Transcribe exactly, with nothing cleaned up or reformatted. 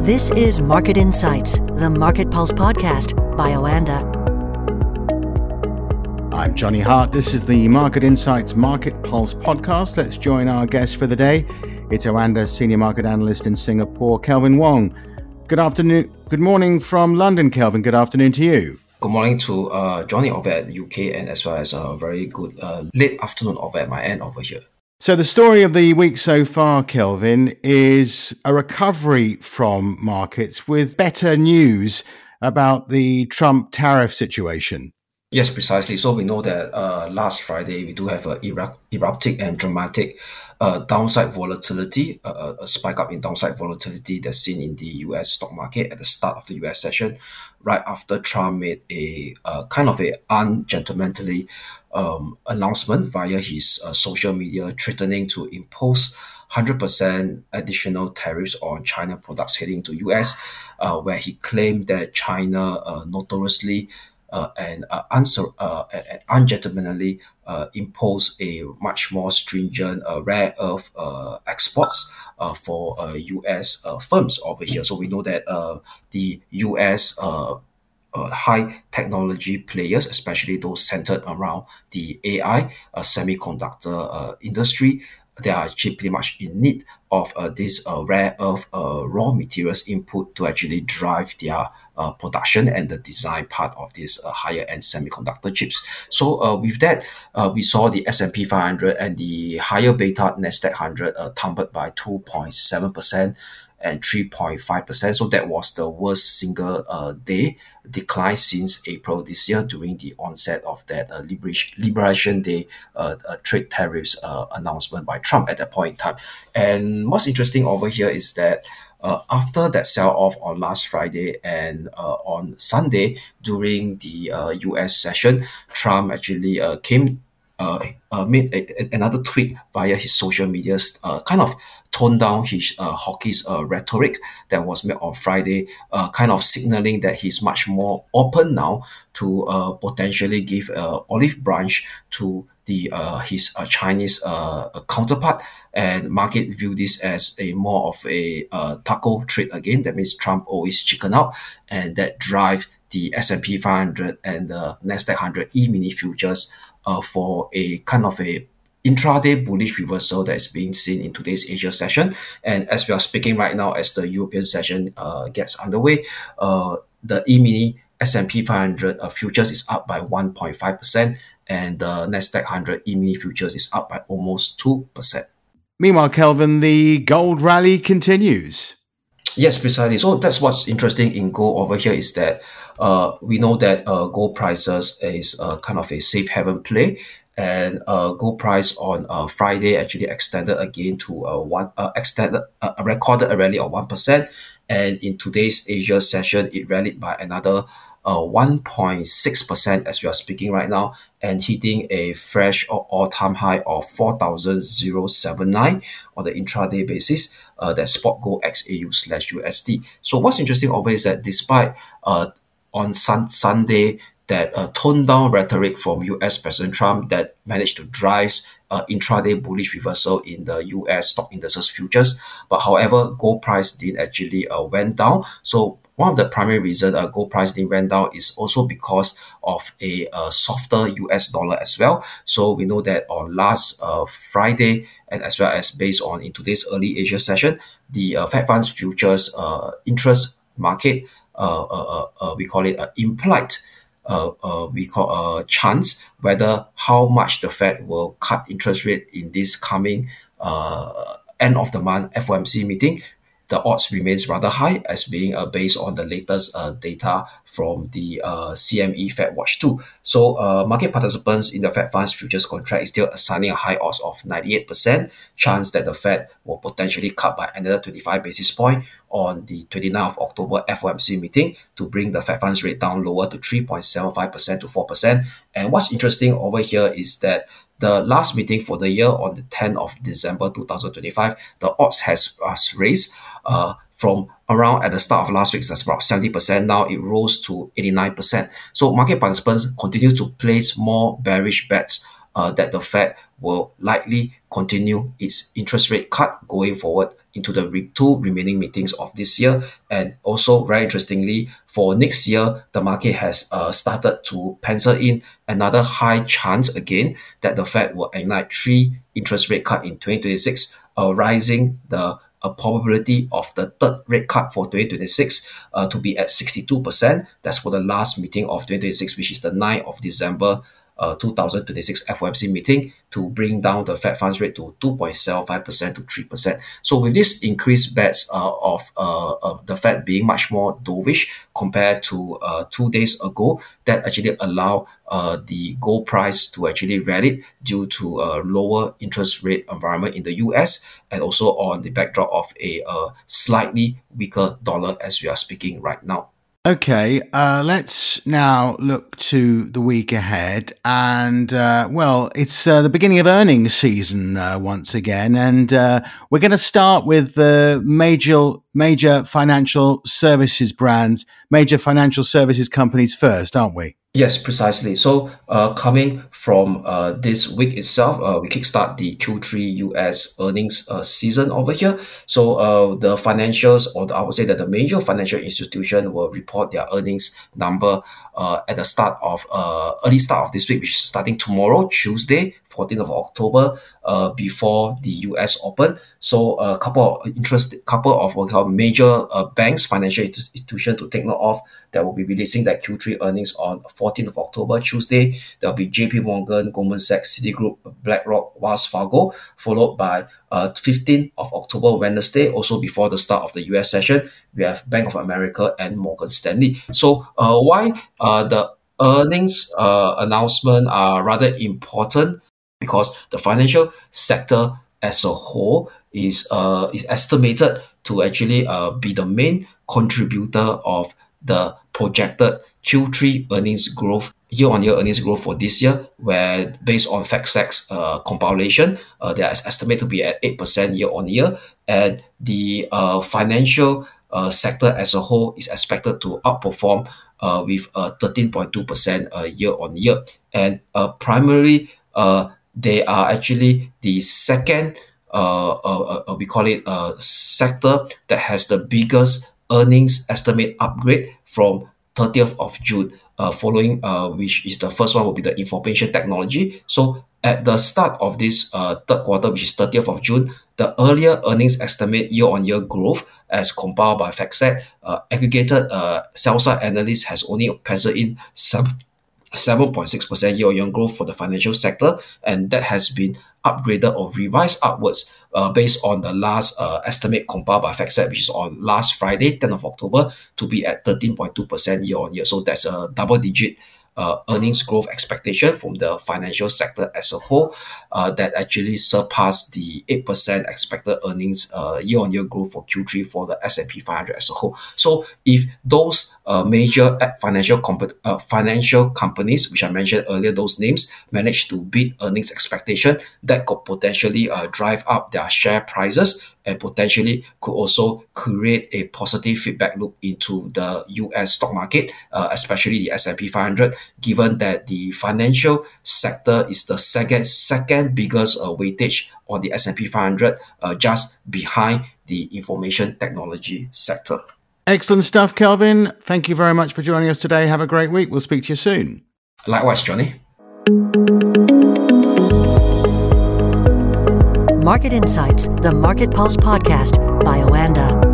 This is Market Insights, the Market Pulse podcast by Oanda. I'm Johnny Hart. This is the Market Insights Market Pulse podcast. Let's join our guest for the day. It's Oanda Senior Market Analyst in Singapore, Kelvin Wong. Good afternoon. Good morning from London, Kelvin. Good afternoon to you. Good morning to uh, Johnny over at the U K, and as well as a very good uh, late afternoon over at my end over here. So the story of the week so far, Kelvin, is a recovery from markets with better news about the Trump tariff situation. Yes, precisely. So we know that uh, last Friday, we do have a eru- eruptic and dramatic uh, downside volatility, uh, a spike up in downside volatility that's seen in the U S stock market at the start of the U S session, right after Trump made a uh, kind of a ungentlemanly um, announcement via his uh, social media, threatening to impose one hundred percent additional tariffs on China products heading to U S, uh, where he claimed that China uh, notoriously Uh, and uh, unsur- uh, and ungentlemanly uh, impose a much more stringent uh, rare earth uh, exports uh, for uh, U S uh, firms over here. So we know that uh, the U S uh, uh, high technology players, especially those centered around the A I uh, semiconductor uh, industry, they are actually pretty much in need of uh, this uh, rare earth uh, raw materials input to actually drive their uh, production and the design part of these uh, higher end semiconductor chips. So uh, with that, uh, we saw the S and P five hundred and the higher beta Nasdaq one hundred uh, tumbled by two point seven percent and three point five percent. So that was the worst single uh, day decline since April this year during the onset of that uh, Liberation, Liberation Day uh, uh, trade tariffs uh, announcement by Trump at that point in time. And what's interesting over here is that uh, after that sell-off on last Friday and uh, on Sunday during the uh, U S session, Trump actually uh, came Uh, uh, made a, a, another tweet via his social media, uh, kind of toned down his uh, hawkish uh, rhetoric that was made on Friday, uh, kind of signaling that he's much more open now to uh, potentially give uh, olive branch to the uh, his uh, Chinese uh, counterpart, and market view this as a more of a uh, taco trade again. That means Trump always chicken out, and that drive the S and P five hundred and the Nasdaq one hundred E-mini futures Uh, for a kind of a intraday bullish reversal that is being seen in today's Asia session. And as we are speaking right now, as the European session uh, gets underway, uh, the E-mini S and P five hundred uh, futures is up by one point five percent, and the Nasdaq one hundred E-mini futures is up by almost two percent. Meanwhile, Kelvin, the gold rally continues. Yes, precisely. So that's what's interesting in gold over here is that uh, we know that uh, gold prices is uh, kind of a safe haven play, and uh, gold price on uh, Friday actually extended again to uh, one uh, extended uh, recorded a rally of one percent, and in today's Asia session it rallied by another uh, one point six percent as we are speaking right now, and hitting a fresh or all-time high of four thousand seventy-nine on the intraday basis. Uh, that spot gold X A U slash U S D. So what's interesting over is that despite uh, on sun- Sunday that uh, toned down rhetoric from U S President Trump that managed to drive uh, intraday bullish reversal in the U S stock indices futures, but however gold price didn't actually uh, went down. So one of the primary reasons uh, gold price didn't went down is also because of a uh, softer U S dollar as well. So we know that on last uh, Friday, and as well as based on in today's early Asia session, the uh, Fed Funds futures uh, interest market, uh, uh, uh, we call it uh, implied, uh, uh, we call a uh, chance whether how much the Fed will cut interest rate in this coming uh, end of the month F O M C meeting. The odds remains rather high as being uh, based on the latest uh, data from the uh, C M E Fed Watch two. So uh, market participants in the Fed Funds futures contract is still assigning a high odds of ninety-eight percent chance that the Fed will potentially cut by another twenty-five basis point on the twenty-ninth of October F O M C meeting to bring the Fed Funds rate down lower to three point seven five percent to four percent. And what's interesting over here is that the last meeting for the year on the tenth of December twenty twenty-five, the odds has, has raised uh, from around at the start of last week, that's about seventy percent. Now it rose to eighty-nine percent. So market participants continue to place more bearish bets uh, that the Fed will likely continue its interest rate cut going forward into the re- two remaining meetings of this year. And also, very interestingly, for next year, the market has uh, started to pencil in another high chance again that the Fed will ignite three interest rate cut in twenty twenty-six, uh, rising the a probability of the third rate cut for twenty twenty-six uh, to be at sixty-two percent. That's for the last meeting of twenty twenty-six, which is the ninth of December uh, twenty twenty-six F O M C meeting, to bring down the Fed funds rate to two point seven five percent to three percent. So with this increased bets uh, of uh, uh, the Fed being much more dovish compared to uh, two days ago, that actually allow uh, the gold price to actually rally due to a lower interest rate environment in the U S, and also on the backdrop of a uh, slightly weaker dollar as we are speaking right now. Okay, uh, let's now look to the week ahead. And, uh, well, it's uh, the beginning of earnings season uh, once again. And uh, we're going to start with the major, major financial services brands, major financial services companies first, aren't we? Yes, precisely. So uh, coming from uh, this week itself, uh, we kickstart the Q three U S earnings uh, season over here. So uh, the financials, or the, I would say that the major financial institution will report their earnings number uh, at the start of, uh, early start of this week, which is starting tomorrow, Tuesday, fourteenth of October, uh, before the U S Open. So a couple of interest, couple of what we call major uh, banks, financial institution to take note of, that will be releasing their Q three earnings on fourteenth of October, Tuesday. There will be J P Morgan, Goldman Sachs, Citigroup, BlackRock, Wells Fargo, followed by uh, fifteenth of October, Wednesday, also before the start of the U S session, we have Bank of America and Morgan Stanley. So uh, why uh, the earnings uh, announcement are rather important? Because the financial sector as a whole is uh, is estimated to actually uh, be the main contributor of the projected Q three earnings growth, year-on-year earnings growth for this year, where based on FactSet's uh, compilation, uh, they are estimated to be at eight percent year-on-year, and the uh, financial uh, sector as a whole is expected to outperform uh, with uh, thirteen point two percent uh, year-on-year. And uh, primarily, uh, they are actually the second, uh, uh, uh, we call it a uh, sector that has the biggest earnings estimate upgrade from thirtieth of June, uh, following uh, which is the first one will be the information technology. So at the start of this uh, third quarter, which is thirtieth of June, the earlier earnings estimate year-on-year growth as compiled by FactSet, uh, aggregated uh, sell-side analysts has only penciled in seven point six percent year-on-year growth for the financial sector, and that has been upgraded or revised upwards uh, based on the last uh, estimate compiled by FactSet, which is on last Friday, tenth of October, to be at thirteen point two percent year-on-year. So that's a double-digit uh, earnings growth expectation from the financial sector as a whole, uh, that actually surpassed the eight percent expected earnings uh, year-on-year growth for Q three for the S and P five hundred as a whole. So if those uh, major financial comp- uh, financial companies, which I mentioned earlier, those names manage to beat earnings expectation, that could potentially uh, drive up their share prices, and potentially could also create a positive feedback loop into the U S stock market, uh, especially the S and P five hundred, given that the financial sector is the second second biggest uh, weightage on the S and P five hundred, uh, just behind the information technology sector. Excellent stuff, Kelvin. Thank you very much for joining us today. Have a great week. We'll speak to you soon. Likewise, Johnny. Market Insights, the Market Pulse podcast by Oanda.